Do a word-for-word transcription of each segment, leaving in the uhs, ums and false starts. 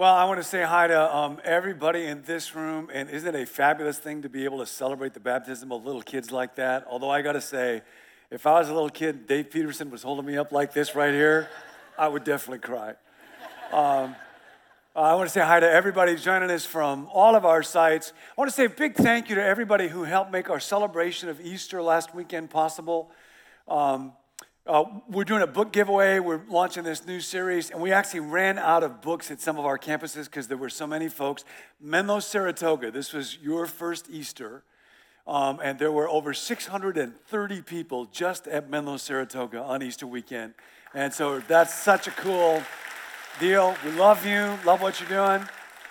Well, I want to say hi to um, everybody in this room, and isn't it a fabulous thing to be able to celebrate the baptism of little kids like that? Although I got to say, if I was a little kid, Dave Peterson was holding me up like this right here, I would definitely cry. Um, I want to say hi to everybody joining us from all of our sites. I want to say a big thank you to everybody who helped make our celebration of Easter last weekend possible. Um, Uh, we're doing a book giveaway. We're launching this new series, and we actually ran out of books at some of our campuses because there were so many folks. Menlo Saratoga, this was your first Easter, um, and there were over six hundred thirty people just at Menlo Saratoga on Easter weekend. And so that's such a cool deal. We love you, love what you're doing.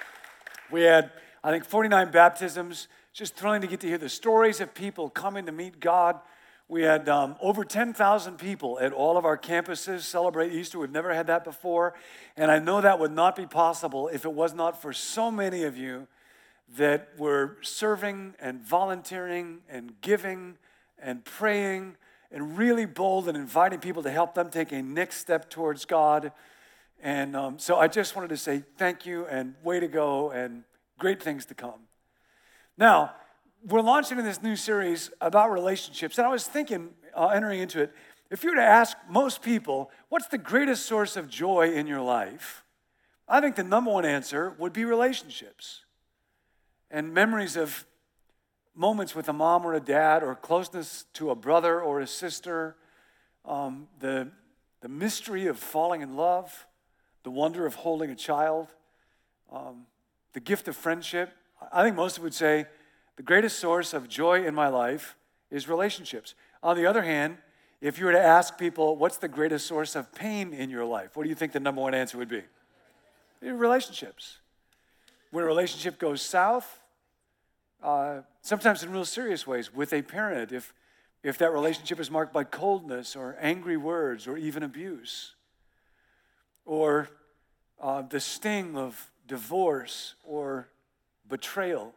We had, I think, forty-nine baptisms. Just thrilling to get to hear the stories of people coming to meet God. We had um, over ten thousand people at all of our campuses celebrate Easter. We've never had that before. And I know that would not be possible if it was not for so many of you that were serving and volunteering and giving and praying and really bold and inviting people to help them take a next step towards God. And um, so I just wanted to say thank you and way to go and great things to come. Now, we're launching in this new series about relationships, and I was thinking, uh, entering into it, if you were to ask most people, what's the greatest source of joy in your life? I think the number one answer would be relationships and memories of moments with a mom or a dad or closeness to a brother or a sister, um, the, the mystery of falling in love, the wonder of holding a child, um, the gift of friendship. I think most would say, the greatest source of joy in my life is relationships. On the other hand, if you were to ask people, what's the greatest source of pain in your life? What do you think the number one answer would be? Relationships. When a relationship goes south, uh, sometimes in real serious ways, with a parent, if, if that relationship is marked by coldness or angry words or even abuse, or uh, the sting of divorce or betrayal,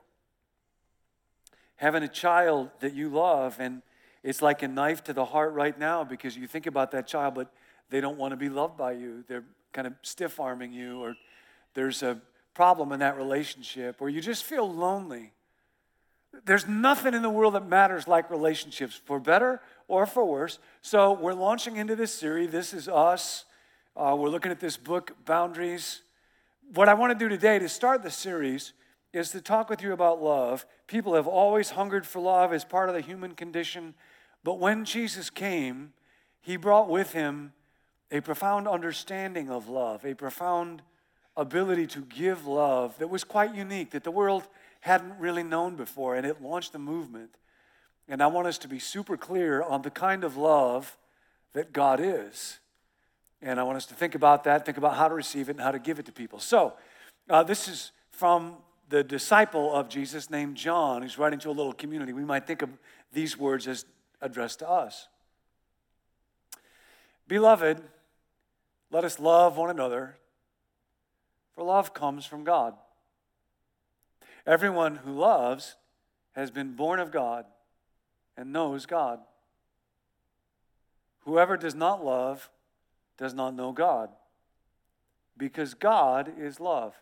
having a child that you love, and it's like a knife to the heart right now because you think about that child, but they don't want to be loved by you. They're kind of stiff-arming you, or there's a problem in that relationship, or you just feel lonely. There's nothing in the world that matters like relationships, for better or for worse. So we're launching into this series. This is us. Uh, we're looking at this book, Boundaries. What I want to do today to start the series is to talk with you about love. People have always hungered for love as part of the human condition, but when Jesus came, he brought with him a profound understanding of love, a profound ability to give love that was quite unique, that the world hadn't really known before, and it launched a movement. And I want us to be super clear on the kind of love that God is. And I want us to think about that, think about how to receive it and how to give it to people. So, uh, this is from the disciple of Jesus named John, who's writing to a little community. We might think of these words as addressed to us. Beloved, let us love one another, for love comes from God. Everyone who loves has been born of God and knows God. Whoever does not love does not know God, because God is love.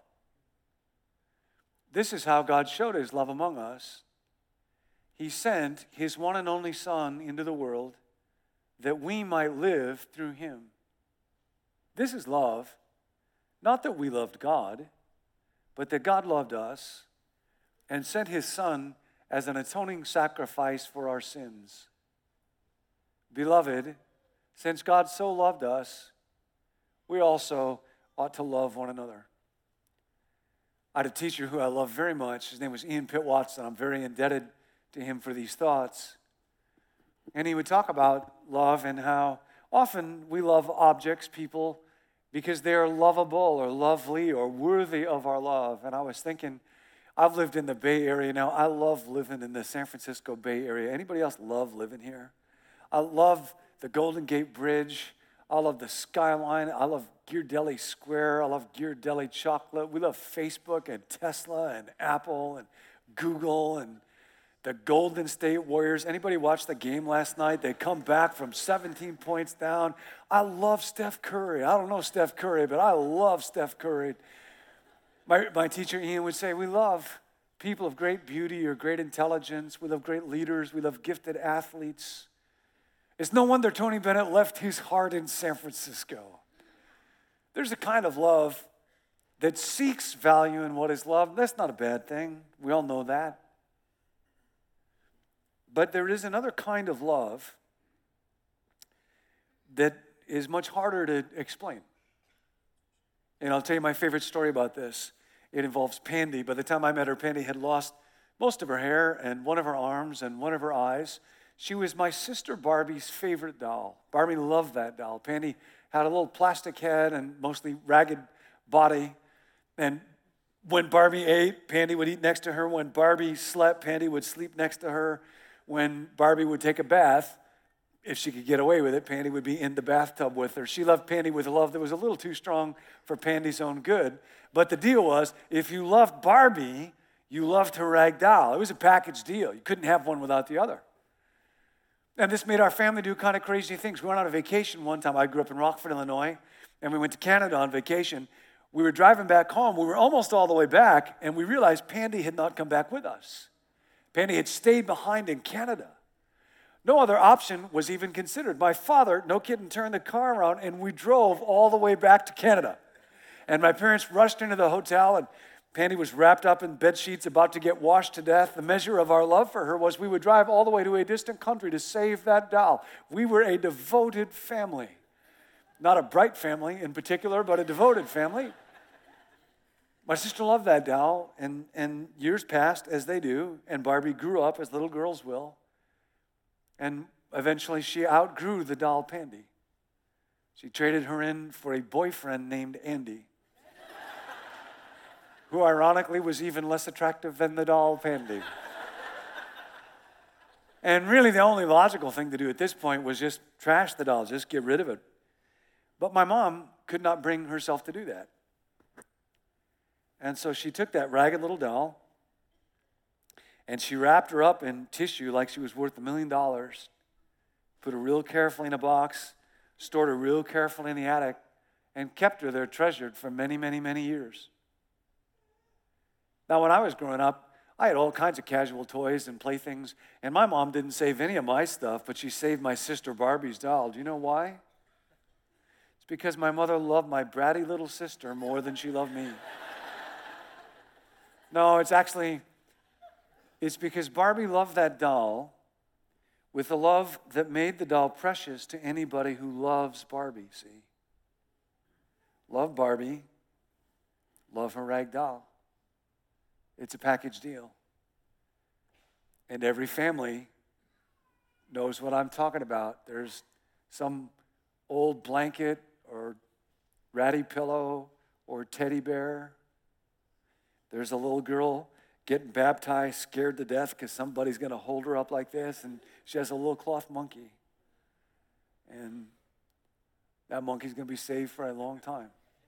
This is how God showed his love among us. He sent his one and only Son into the world that we might live through him. This is love, not that we loved God, but that God loved us and sent his Son as an atoning sacrifice for our sins. Beloved, since God so loved us, we also ought to love one another. I had a teacher who I love very much. His name was Ian Pitt Watson. I'm very indebted to him for these thoughts. And he would talk about love and how often we love objects, people, because they are lovable or lovely or worthy of our love. And I was thinking, I've lived in the Bay Area now. I love living in the San Francisco Bay Area. Anybody else love living here? I love the Golden Gate Bridge. I love the skyline. I love Ghirardelli Square. I love Ghirardelli chocolate. We love Facebook and Tesla and Apple and Google and the Golden State Warriors. Anybody watch the game last night? They come back from seventeen points down. I love Steph Curry. I don't know Steph Curry, but I love Steph Curry. My, my teacher, Ian, would say, we love people of great beauty or great intelligence. We love great leaders. We love gifted athletes. It's no wonder Tony Bennett left his heart in San Francisco. There's a kind of love that seeks value in what is loved. That's not a bad thing. We all know that. But there is another kind of love that is much harder to explain. And I'll tell you my favorite story about this. It involves Pandy. By the time I met her, Pandy had lost most of her hair and one of her arms and one of her eyes. She was my sister Barbie's favorite doll. Barbie loved that doll. Pandy had a little plastic head and mostly ragged body. And when Barbie ate, Pandy would eat next to her. When Barbie slept, Pandy would sleep next to her. When Barbie would take a bath, if she could get away with it, Pandy would be in the bathtub with her. She loved Pandy with a love that was a little too strong for Pandy's own good. But the deal was, if you loved Barbie, you loved her rag doll. It was a package deal. You couldn't have one without the other. And this made our family do kind of crazy things. We went on a vacation one time. I grew up in Rockford, Illinois, and we went to Canada on vacation. We were driving back home. We were almost all the way back, and we realized Pandy had not come back with us. Pandy had stayed behind in Canada. No other option was even considered. My father, no kidding, turned the car around, and we drove all the way back to Canada. And my parents rushed into the hotel, and Pandy was wrapped up in bed sheets about to get washed to death. The measure of our love for her was we would drive all the way to a distant country to save that doll. We were a devoted family. Not a bright family in particular, but a devoted family. My sister loved that doll, and, and years passed as they do, and Barbie grew up as little girls will. And eventually she outgrew the doll Pandy. She traded her in for a boyfriend named Andy, who ironically was even less attractive than the doll Pandy. And really the only logical thing to do at this point was just trash the doll, just get rid of it. But my mom could not bring herself to do that. And so she took that ragged little doll and she wrapped her up in tissue like she was worth a million dollars, put her real carefully in a box, stored her real carefully in the attic, and kept her there treasured for many, many, many years. Now, when I was growing up, I had all kinds of casual toys and playthings, and my mom didn't save any of my stuff, but she saved my sister Barbie's doll. Do you know why? It's because my mother loved my bratty little sister more than she loved me. No, it's actually, it's because Barbie loved that doll with a love that made the doll precious to anybody who loves Barbie, see? Love Barbie, love her rag doll. It's a package deal. And every family knows what I'm talking about. There's some old blanket or ratty pillow or teddy bear. There's a little girl getting baptized, scared to death because somebody's going to hold her up like this, and she has a little cloth monkey. And that monkey's going to be saved for a long time.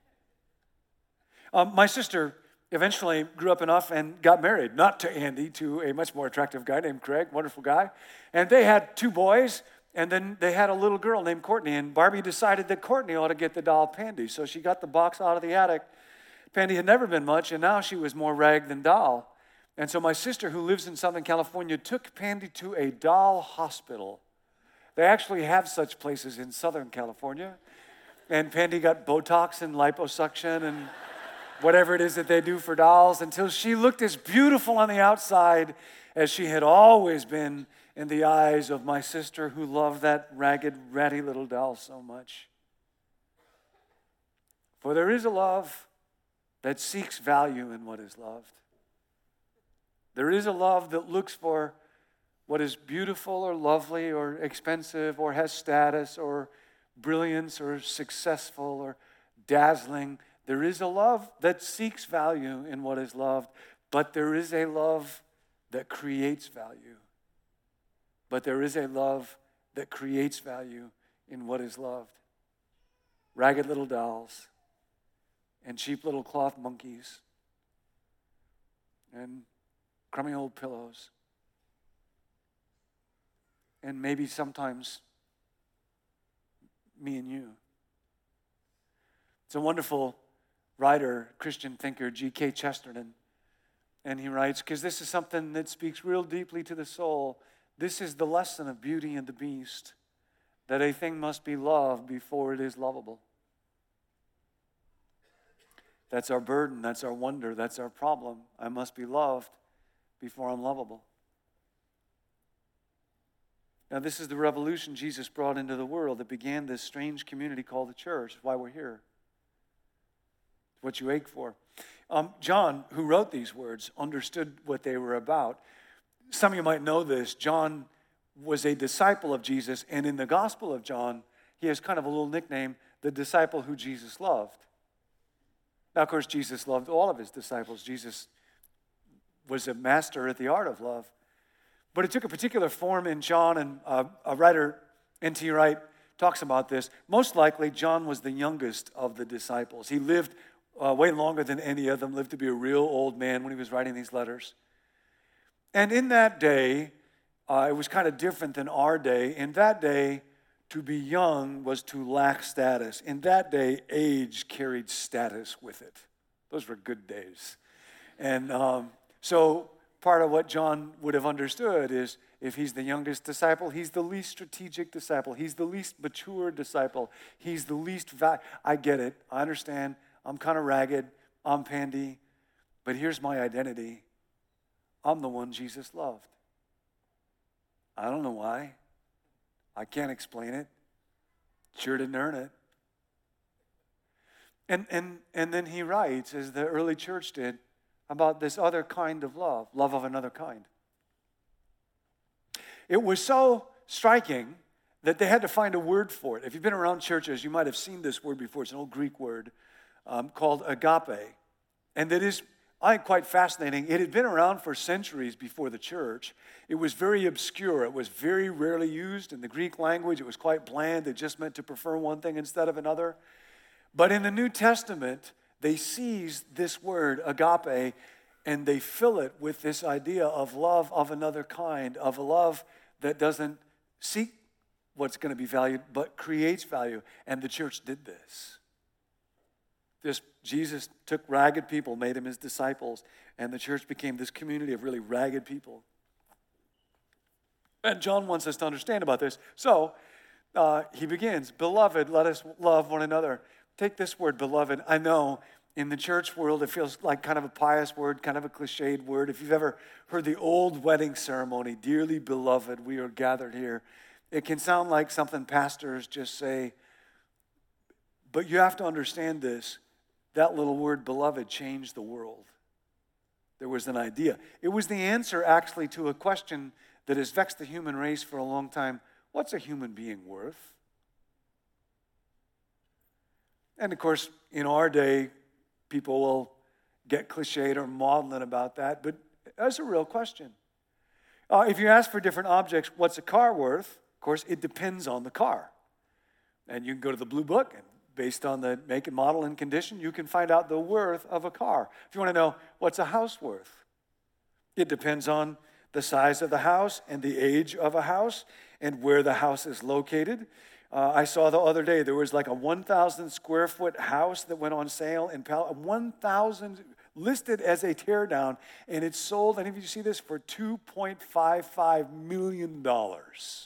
Um, my sister eventually grew up enough and got married, not to Andy, to a much more attractive guy named Craig, wonderful guy. And they had two boys, and then they had a little girl named Courtney, and Barbie decided that Courtney ought to get the doll Pandy. So she got the box out of the attic. Pandy had never been much, and now she was more rag than doll. And so my sister, who lives in Southern California, took Pandy to a doll hospital. They actually have such places in Southern California. And Pandy got Botox and liposuction and whatever it is that they do for dolls until she looked as beautiful on the outside as she had always been in the eyes of my sister who loved that ragged, ratty little doll so much. For there is a love that seeks value in what is loved. There is a love that looks for what is beautiful or lovely or expensive or has status or brilliance or successful or dazzling. There is a love that seeks value in what is loved, but there is a love that creates value. But there is a love that creates value in what is loved. Ragged little dolls and cheap little cloth monkeys and crummy old pillows. And maybe sometimes me and you. It's a wonderful writer, Christian thinker, G K Chesterton. And he writes, because this is something that speaks real deeply to the soul. This is the lesson of Beauty and the Beast, that a thing must be loved before it is lovable. That's our burden, that's our wonder, that's our problem. I must be loved before I'm lovable. Now, this is the revolution Jesus brought into the world that began this strange community called the church. That's why we're here. It's what you ache for. Um, John, who wrote these words, understood what they were about. Some of you might know this. John was a disciple of Jesus, and in the Gospel of John, he has kind of a little nickname, the disciple who Jesus loved. Now, of course, Jesus loved all of his disciples. Jesus was a master at the art of love. But it took a particular form in John, and uh, a writer, N T Wright, talks about this. Most likely, John was the youngest of the disciples. He lived uh, way longer than any of them, lived to be a real old man when he was writing these letters. And in that day, uh, it was kind of different than our day. In that day, to be young was to lack status. In that day, age carried status with it. Those were good days. And um, so part of what John would have understood is if he's the youngest disciple, he's the least strategic disciple. He's the least mature disciple. He's the least va- I get it. I understand. I'm kind of ragged. I'm pandy. But here's my identity. I'm the one Jesus loved. I don't know why. I can't explain it. Sure didn't earn it. And, and, and then he writes, as the early church did, about this other kind of love, love of another kind. It was so striking that they had to find a word for it. If you've been around churches, you might have seen this word before. It's an old Greek word um, called agape. And that is, I think, quite fascinating. It had been around for centuries before the church. It was very obscure. It was very rarely used in the Greek language. It was quite bland. It just meant to prefer one thing instead of another. But in the New Testament, they seize this word, agape, and they fill it with this idea of love of another kind, of a love that doesn't seek what's going to be valued, but creates value. And the church did this. This Jesus took ragged people, made them his disciples, and the church became this community of really ragged people. And John wants us to understand about this. So uh, he begins, beloved, let us love one another. Take this word, beloved. I know in the church world, it feels like kind of a pious word, kind of a cliched word. If you've ever heard the old wedding ceremony, dearly beloved, we are gathered here, it can sound like something pastors just say, but you have to understand this. That little word, beloved, changed the world. There was an idea. It was the answer, actually, to a question that has vexed the human race for a long time. What's a human being worth? And, of course, in our day, people will get cliched or maudlin about that, but that's a real question. Uh, if you ask for different objects, what's a car worth? Of course, it depends on the car. And you can go to the Blue Book, and based on the make and model and condition, you can find out the worth of a car. If you want to know what's a house worth, it depends on the size of the house and the age of a house and where the house is located. Uh, I saw the other day there was like a one thousand square foot house that went on sale in Pal- one thousand listed as a teardown, and it sold, any of you see this, for two point five five million dollars.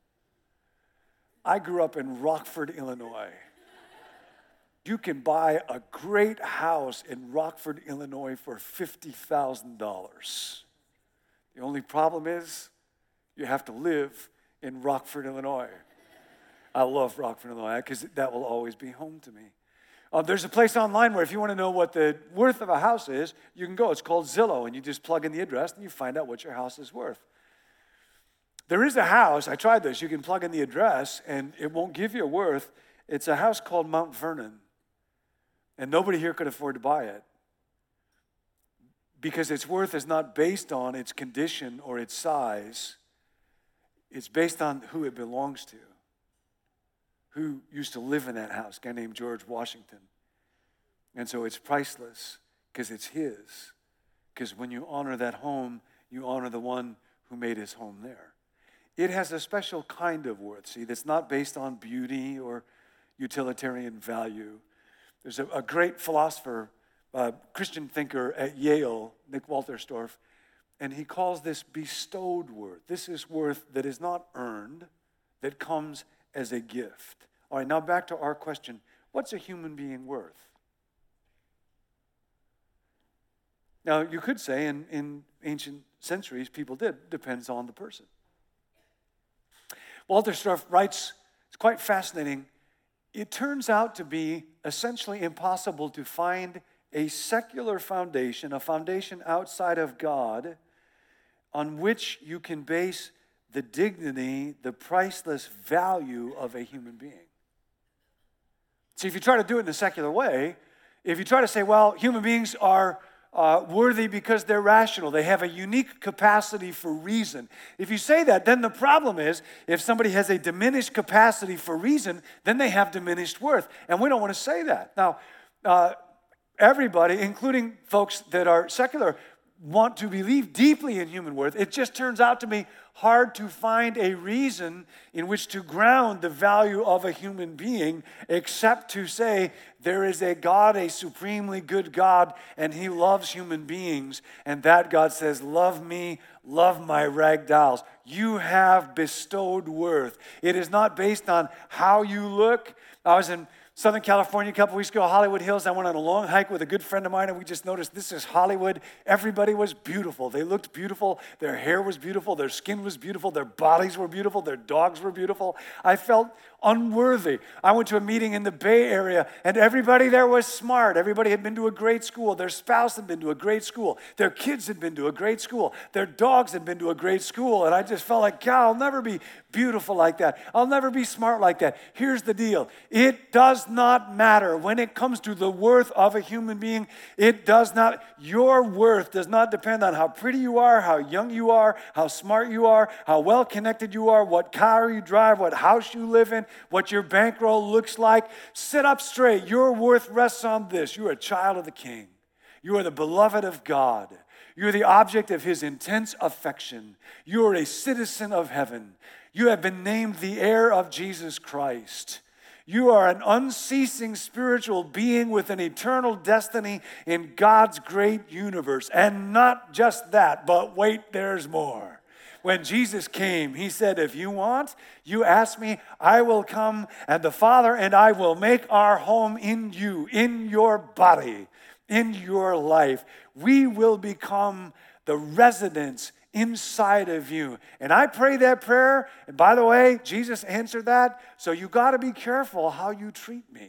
I grew up in Rockford, Illinois. You can buy a great house in Rockford, Illinois for fifty thousand dollars. The only problem is you have to live in Rockford, Illinois. I love Rockford, Illinois, because that will always be home to me. Uh, there's a place online where if you want to know what the worth of a house is, you can go. It's called Zillow, and you just plug in the address, and you find out what your house is worth. There is a house, I tried this, you can plug in the address, and it won't give you a worth. It's a house called Mount Vernon, and nobody here could afford to buy it because its worth is not based on its condition or its size. It's based on who it belongs to. Who used to live in that house, a guy named George Washington. And so it's priceless because it's his. Because when you honor that home, you honor the one who made his home there. It has a special kind of worth, see, that's not based on beauty or utilitarian value. There's a, a great philosopher, uh, Christian thinker at Yale, Nick Walterstorff, and he calls this bestowed worth. This is worth that is not earned, that comes as a gift. All right, now back to our question. What's a human being worth? Now, you could say in, in ancient centuries, people did. Depends on the person. Walterstorff writes, it's quite fascinating. It turns out to be essentially impossible to find a secular foundation, a foundation outside of God, on which you can base the dignity, the priceless value of a human being. See, if you try to do it in a secular way, if you try to say, well, human beings are uh, worthy because they're rational, they have a unique capacity for reason. If you say that, then the problem is, if somebody has a diminished capacity for reason, then they have diminished worth. And we don't want to say that. Now, uh, everybody, including folks that are secular, want to believe deeply in human worth. It just turns out to be hard to find a reason in which to ground the value of a human being except to say there is a God, a supremely good God, and he loves human beings. And that God says, love me, love my rag dolls. You have bestowed worth. It is not based on how you look. I was in Southern California a couple weeks ago, Hollywood Hills. I went on a long hike with a good friend of mine, and we just noticed this is Hollywood. Everybody was beautiful. They looked beautiful. Their hair was beautiful. Their skin was beautiful. Their bodies were beautiful. Their dogs were beautiful. I felt unworthy. I went to a meeting in the Bay Area, and everybody there was smart. Everybody had been to a great school. Their spouse had been to a great school. Their kids had been to a great school. Their dogs had been to a great school. And I just felt like, God, I'll never be beautiful like that. I'll never be smart like that. Here's the deal. It does not matter. When it comes to the worth of a human being, it does not, your worth does not depend on how pretty you are, how young you are, how smart you are, how well connected you are, what car you drive, what house you live in, what your bankroll looks like. Sit up straight. Your worth rests on this. You are a child of the King. You are the beloved of God. You are the object of his intense affection. You are a citizen of heaven. You have been named the heir of Jesus Christ. You are an unceasing spiritual being with an eternal destiny in God's great universe. And not just that, but wait, there's more. When Jesus came, he said, if you want, you ask me, I will come, and the Father and I will make our home in you, in your body, in your life. We will become the residence inside of you. And I pray that prayer, and by the way, Jesus answered that, so you got to be careful how you treat me.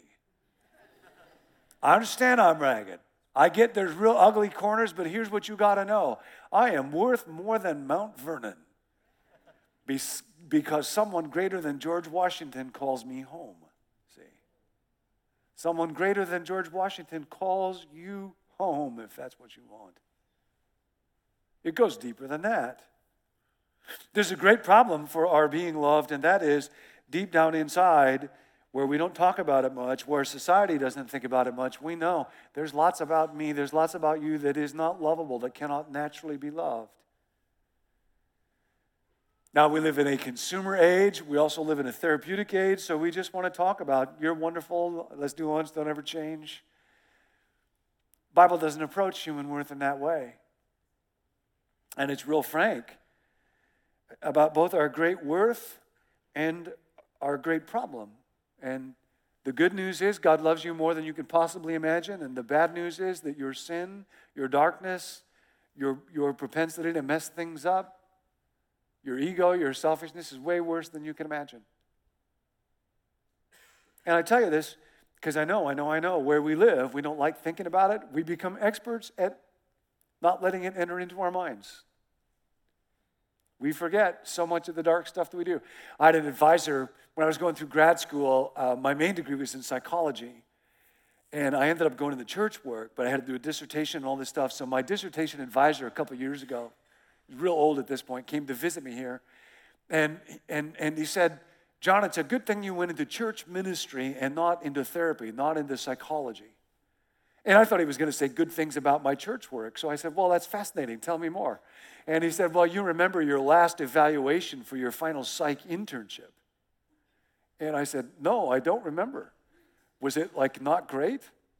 I understand I'm ragged. I get there's real ugly corners, but here's what you got to know. I am worth more than Mount Vernon because someone greater than George Washington calls me home. See? Someone greater than George Washington calls you home if that's what you want. It goes deeper than that. There's a great problem for our being loved, and that is deep down inside, where we don't talk about it much, where society doesn't think about it much. We know there's lots about me, there's lots about you that is not lovable, that cannot naturally be loved. Now, we live in a consumer age. We also live in a therapeutic age, so we just want to talk about, you're wonderful, let's do once, don't ever change. Bible doesn't approach human worth in that way. And it's real frank about both our great worth and our great problem. And the good news is God loves you more than you could possibly imagine. And the bad news is that your sin, your darkness, your, your propensity to mess things up, your ego, your selfishness is way worse than you can imagine. And I tell you this because I know, I know, I know, where we live, we don't like thinking about it. We become experts at not letting it enter into our minds. We forget so much of the dark stuff that we do. I had an advisor when I was going through grad school. Uh, my main degree was in psychology. And I ended up going to the church work, but I had to do a dissertation and all this stuff. So my dissertation advisor a couple of years ago, he's real old at this point, came to visit me here. And, and, and he said, John, it's a good thing you went into church ministry and not into therapy, not into psychology. And I thought he was going to say good things about my church work. So I said, well, that's fascinating. Tell me more. And he said, well, you remember your last evaluation for your final psych internship. And I said, no, I don't remember. Was it like not great?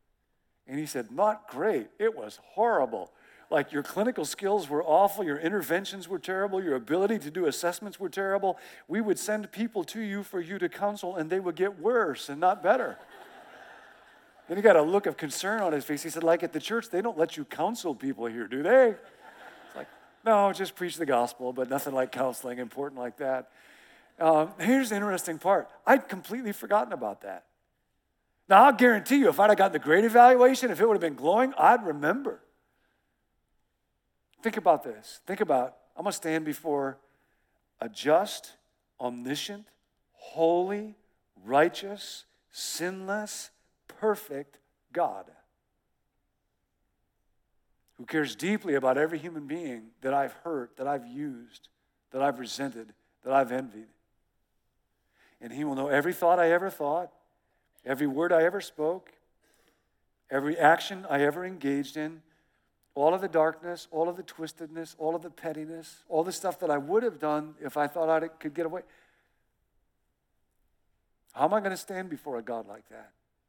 And he said, not great. It was horrible. Like your clinical skills were awful, your interventions were terrible, your ability to do assessments were terrible. We would send people to you for you to counsel, and they would get worse and not better. Then he got a look of concern on his face. He said, like at the church, they don't let you counsel people here, do they? It's like, no, just preach the gospel, but nothing like counseling important like that. Um, here's the interesting part. I'd completely forgotten about that. Now, I'll guarantee you, if I'd have gotten the grade evaluation, if it would have been glowing, I'd remember. Think about this. Think about, I'm going to stand before a just, omniscient, holy, righteous, sinless, perfect God who cares deeply about every human being that I've hurt, that I've used, that I've resented, that I've envied. And he will know every thought I ever thought, every word I ever spoke, every action I ever engaged in, all of the darkness, all of the twistedness, all of the pettiness, all the stuff that I would have done if I thought I could get away. How am I going to stand before a God like that?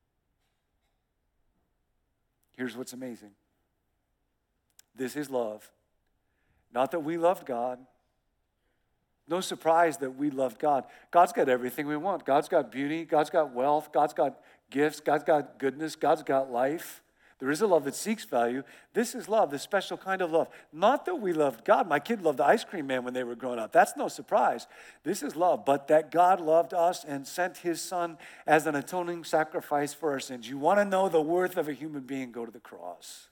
Here's what's amazing. This is love. Not that we loved God. No surprise that we loved God. God's got everything we want. God's got beauty. God's got wealth. God's got gifts. God's got goodness. God's got life. There is a love that seeks value. This is love, this special kind of love. Not that we loved God. My kid loved the ice cream man when they were growing up. That's no surprise. This is love. But that God loved us and sent his son as an atoning sacrifice for our sins. You want to know the worth of a human being? Go to the cross.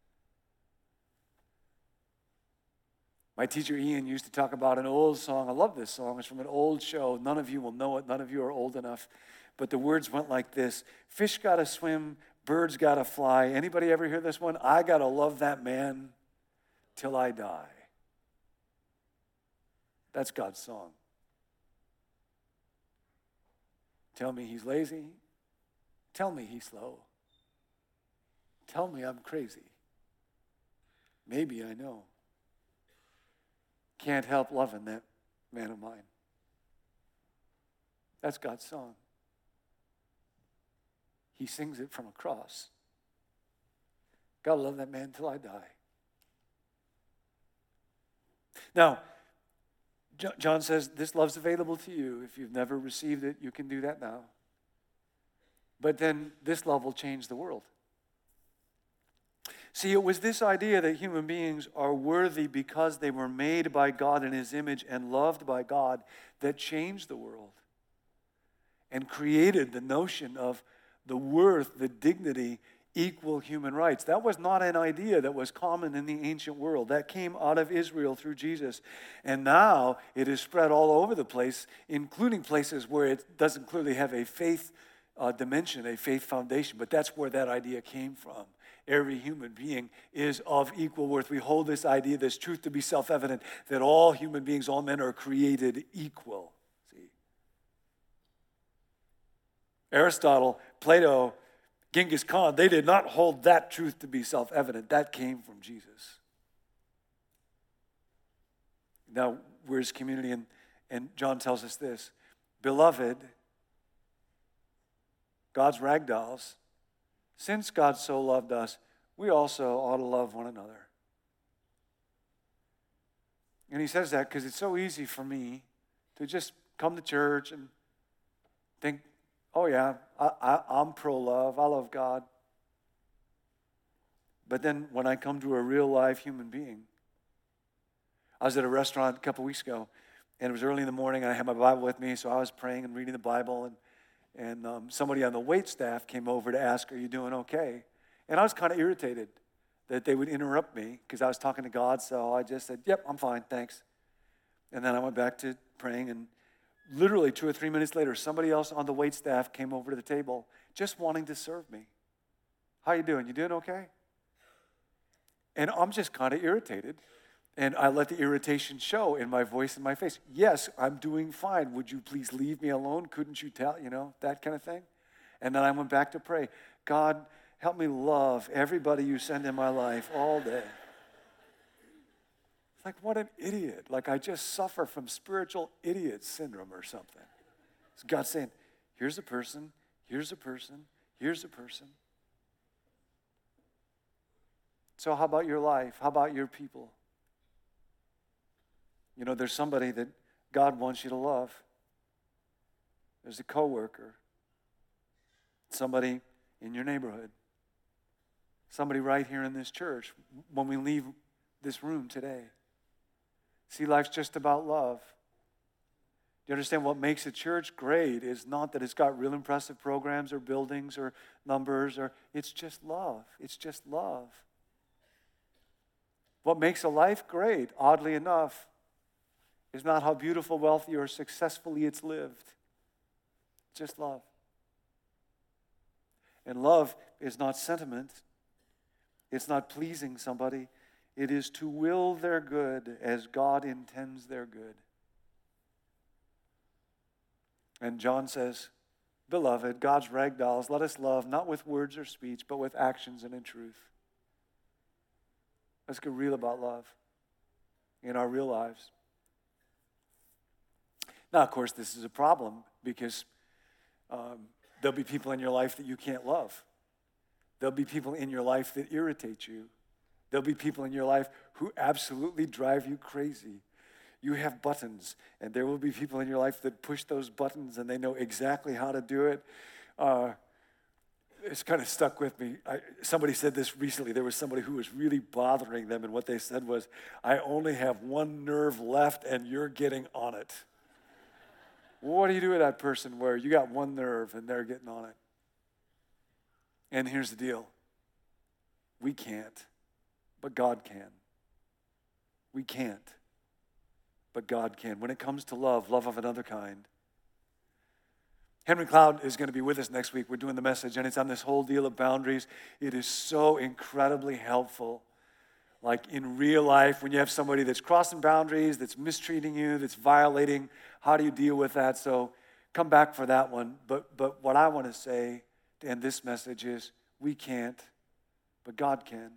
My teacher Ian used to talk about an old song. I love this song. It's from an old show. None of you will know it. None of you are old enough. But the words went like this. Fish gotta swim, birds gotta fly. Anybody ever hear this one? I gotta love that man till I die. That's God's song. Tell me he's lazy. Tell me he's slow. Tell me I'm crazy. Maybe I know. Can't help loving that man of mine. That's God's song. He sings it from a cross. Gotta love that man till I die. Now, John says this love's available to you. If you've never received it, you can do that now. But then this love will change the world. See, it was this idea that human beings are worthy because they were made by God in his image and loved by God that changed the world and created the notion of the worth, the dignity, equal human rights. That was not an idea that was common in the ancient world. That came out of Israel through Jesus. And now it is spread all over the place, including places where it doesn't clearly have a faith uh, dimension, a faith foundation. But that's where that idea came from. Every human being is of equal worth. We hold this idea, this truth to be self-evident, that all human beings, all men are created equal. See? Aristotle, Plato, Genghis Khan, they did not hold that truth to be self-evident. That came from Jesus. Now, where's community? And, and John tells us this. Beloved, God's ragdolls, since God so loved us, we also ought to love one another. And he says that because it's so easy for me to just come to church and think, oh yeah, I, I, I'm pro-love, I love God. But then when I come to a real life human being, I was at a restaurant a couple weeks ago, and it was early in the morning, and I had my Bible with me, so I was praying and reading the Bible, and And um, somebody on the wait staff came over to ask, are you doing okay? And I was kind of irritated that they would interrupt me because I was talking to God, so I just said, yep, I'm fine, thanks. And then I went back to praying, and literally two or three minutes later, somebody else on the wait staff came over to the table just wanting to serve me. How you doing? You doing okay? And I'm just kind of irritated. And I let the irritation show in my voice and my face. Yes, I'm doing fine. Would you please leave me alone? Couldn't you tell? You know, that kind of thing. And then I went back to pray. God, help me love everybody you send in my life all day. It's like, what an idiot. Like I just suffer from spiritual idiot syndrome or something. It's God saying, here's a person, here's a person, here's a person. So how about your life? How about your people? You know, there's somebody that God wants you to love. There's a coworker, somebody in your neighborhood, somebody right here in this church when we leave this room today. See, life's just about love. Do you understand what makes a church great is not that it's got real impressive programs or buildings or numbers, or it's just love. It's just love. What makes a life great, oddly enough, is not how beautiful, wealthy, or successfully it's lived. Just love. And love is not sentiment. It's not pleasing somebody. It is to will their good as God intends their good. And John says, beloved, God's ragdolls, let us love not with words or speech, but with actions and in truth. Let's get real about love in our real lives. Now, of course, this is a problem because um, there'll be people in your life that you can't love. There'll be people in your life that irritate you. There'll be people in your life who absolutely drive you crazy. You have buttons, and there will be people in your life that push those buttons, and they know exactly how to do it. Uh, it's kind of stuck with me. I, somebody said this recently. There was somebody who was really bothering them, and what they said was, I only have one nerve left, and you're getting on it. What do you do with that person where you got one nerve, and they're getting on it? And here's the deal. We can't, but God can. We can't, but God can. When it comes to love, love of another kind. Henry Cloud is going to be with us next week. We're doing the message, and it's on this whole deal of boundaries. It is so incredibly helpful. Like in real life, when you have somebody that's crossing boundaries, that's mistreating you, that's violating, how do you deal with that? So come back for that one. But but what I want to say to end this message is, we can't, but God can.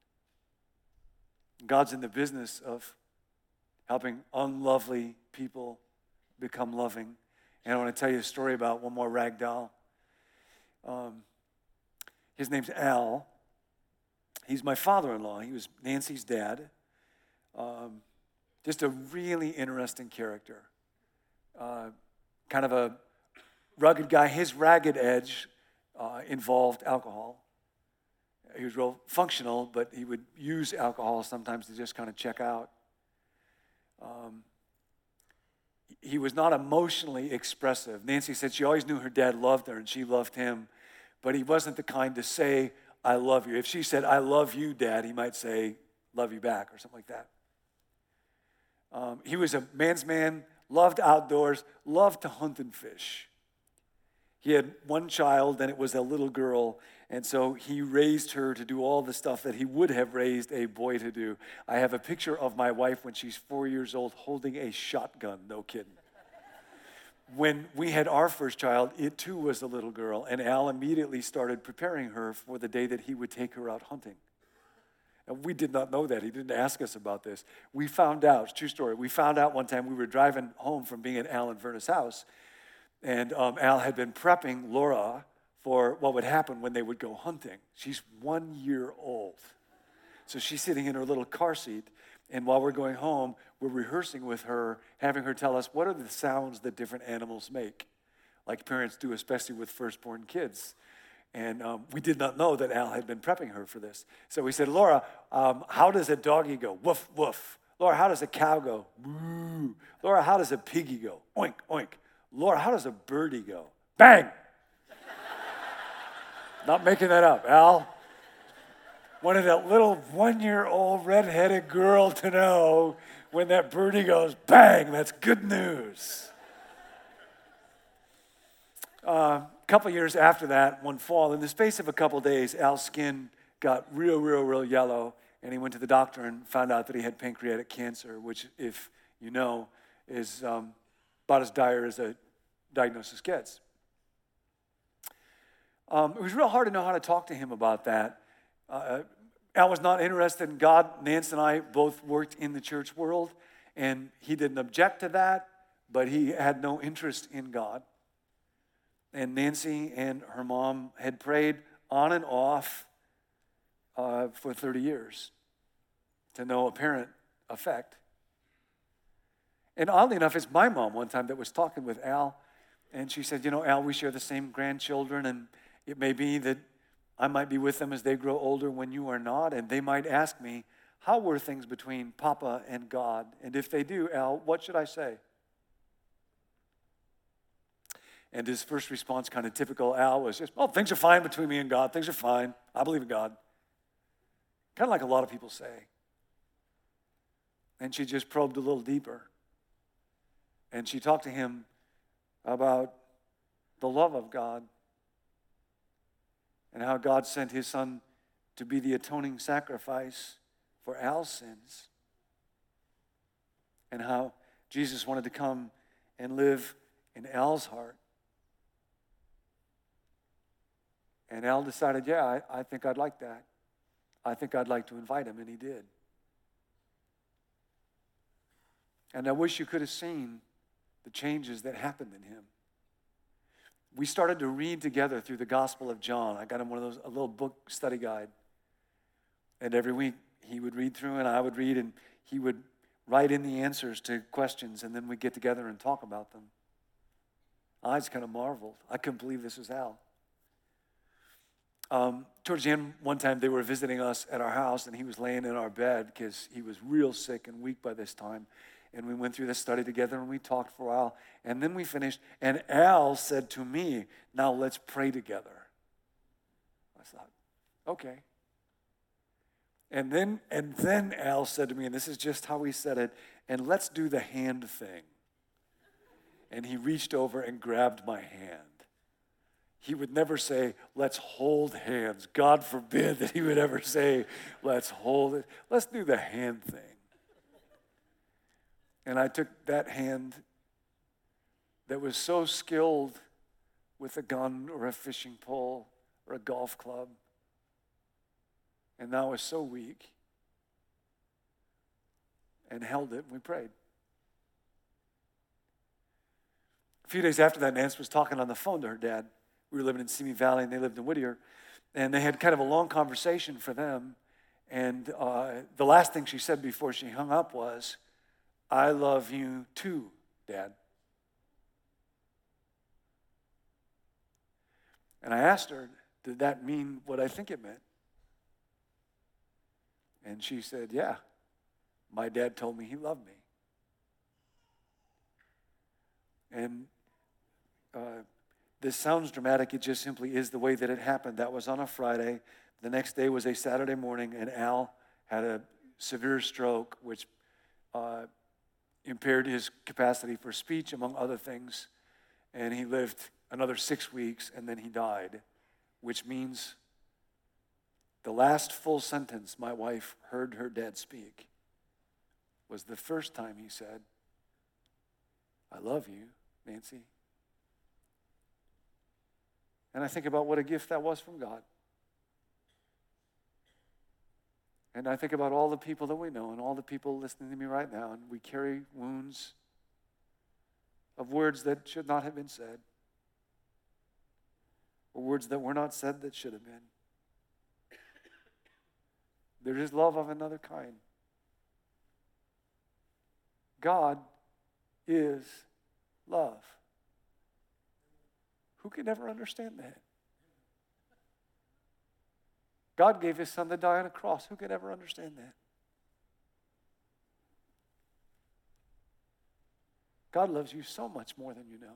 God's in the business of helping unlovely people become loving. And I want to tell you a story about one more rag doll. Um, his name's Al. He's my father-in-law. He was Nancy's dad. Um, just a really interesting character. Uh, kind of a rugged guy. His ragged edge uh, involved alcohol. He was real functional, but he would use alcohol sometimes to just kind of check out. Um, he was not emotionally expressive. Nancy said she always knew her dad loved her and she loved him, but he wasn't the kind to say, I love you. If she said, I love you, Dad, he might say, love you back, or something like that. Um, he was a man's man, loved outdoors, loved to hunt and fish. He had one child, and it was a little girl, and so he raised her to do all the stuff that he would have raised a boy to do. I have a picture of my wife when she's four years old holding a shotgun, no kidding. When we had our first child, it too was a little girl, and Al immediately started preparing her for the day that he would take her out hunting. And we did not know that. He didn't ask us about this. We found out, it's a true story, we found out one time we were driving home from being at Al and Verna's house, and um, Al had been prepping Laura for what would happen when they would go hunting. She's one year old. So she's sitting in her little car seat, and while we're going home, we're rehearsing with her, having her tell us what are the sounds that different animals make, like parents do, especially with firstborn kids. And um, we did not know that Al had been prepping her for this. So we said, Laura, um, how does a doggy go? Woof, woof. Laura, how does a cow go? Moo. Laura, how does a piggy go? Oink, oink. Laura, how does a birdie go? Bang! Not making that up, Al. Wanted that little one-year-old red-headed girl to know when that birdie goes, bang, that's good news. A uh, couple years after that, one fall, in the space of a couple days, Al's skin got real, real, real yellow, and he went to the doctor and found out that he had pancreatic cancer, which, if you know, is um, about as dire as a diagnosis gets. Um, it was real hard to know how to talk to him about that. Uh, Al was not interested in God. Nance and I both worked in the church world, and he didn't object to that, but he had no interest in God. And Nancy and her mom had prayed on and off uh, for thirty years to no apparent effect. And oddly enough, it's my mom one time that was talking with Al, and she said, you know, Al, we share the same grandchildren, and it may be that I might be with them as they grow older when you are not, and they might ask me, how were things between Papa and God? And if they do, Al, what should I say? And his first response, kind of typical Al, was just, oh, things are fine between me and God. Things are fine. I believe in God. Kind of like a lot of people say. And she just probed a little deeper. And she talked to him about the love of God and how God sent his son to be the atoning sacrifice for Al's sins, and how Jesus wanted to come and live in Al's heart. And Al decided, yeah, I, I think I'd like that. I think I'd like to invite him, and he did. And I wish you could have seen the changes that happened in him. We started to read together through the Gospel of John. I got him one of those, a little book study guide. And every week he would read through and I would read, and he would write in the answers to questions, and then we'd get together and talk about them. I just kind of marveled. I couldn't believe this was Al. Um, towards the end, one time they were visiting us at our house, and he was laying in our bed because he was real sick and weak by this time. And we went through this study together, and we talked for a while. And then we finished, and Al said to me, now let's pray together. I thought, okay. And then, and then Al said to me, and this is just how he said it, and let's do the hand thing. And he reached over and grabbed my hand. He would never say, let's hold hands. God forbid that he would ever say, let's hold it. Let's do the hand thing. And I took that hand that was so skilled with a gun or a fishing pole or a golf club, and now was so weak, and held it, and we prayed. A few days after that, Nance was talking on the phone to her dad. We were living in Simi Valley, and they lived in Whittier, and they had kind of a long conversation for them, and uh, the last thing she said before she hung up was, I love you too, Dad. And I asked her, did that mean what I think it meant? And she said, yeah, my dad told me he loved me. And uh, this sounds dramatic. It just simply is the way that it happened. That was on a Friday. The next day was a Saturday morning, and Al had a severe stroke, which uh, impaired his capacity for speech, among other things. And he lived another six weeks, and then he died, which means the last full sentence my wife heard her dad speak was the first time he said, I love you, Nancy. And I think about what a gift that was from God. And I think about all the people that we know and all the people listening to me right now, and we carry wounds of words that should not have been said, or words that were not said that should have been. There is love of another kind. God is love. Who can ever understand that? God gave his son to die on a cross. Who could ever understand that? God loves you so much more than you know.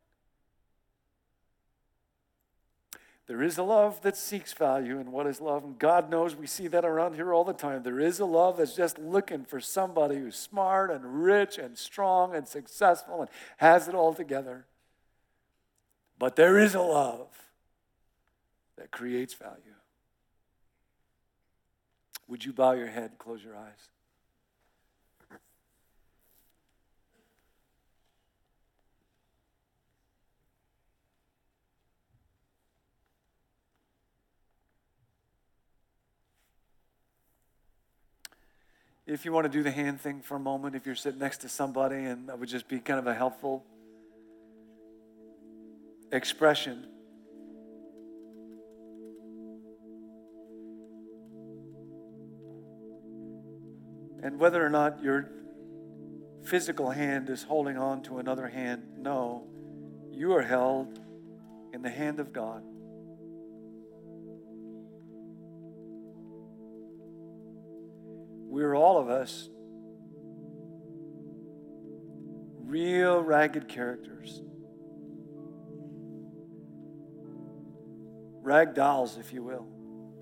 There is a love that seeks value in what is love, and God knows we see that around here all the time. There is a love that's just looking for somebody who's smart and rich and strong and successful and has it all together. But there is a love that creates value. Would you bow your head, close your eyes? If you want to do the hand thing for a moment, if you're sitting next to somebody, and that would just be kind of a helpful expression. And whether or not your physical hand is holding on to another hand, no, you are held in the hand of God. We're all of us real ragged characters. Rag dolls, if you will.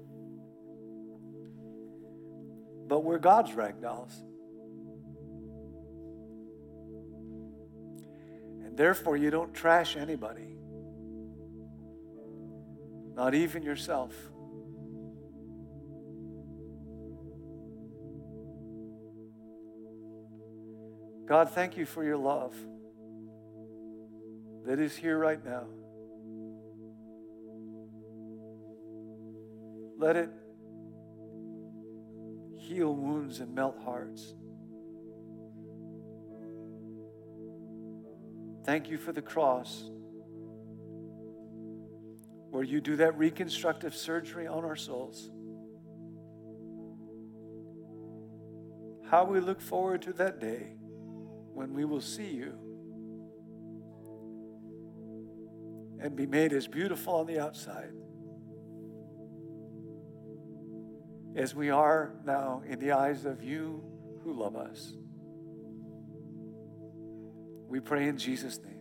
But we're God's rag dolls. And therefore, you don't trash anybody, not even yourself. God, thank you for your love that is here right now. Let it heal wounds and melt hearts. Thank you for the cross, where you do that reconstructive surgery on our souls. How we look forward to that day when we will see you and be made as beautiful on the outside as we are now in the eyes of you who love us. We pray in Jesus' name.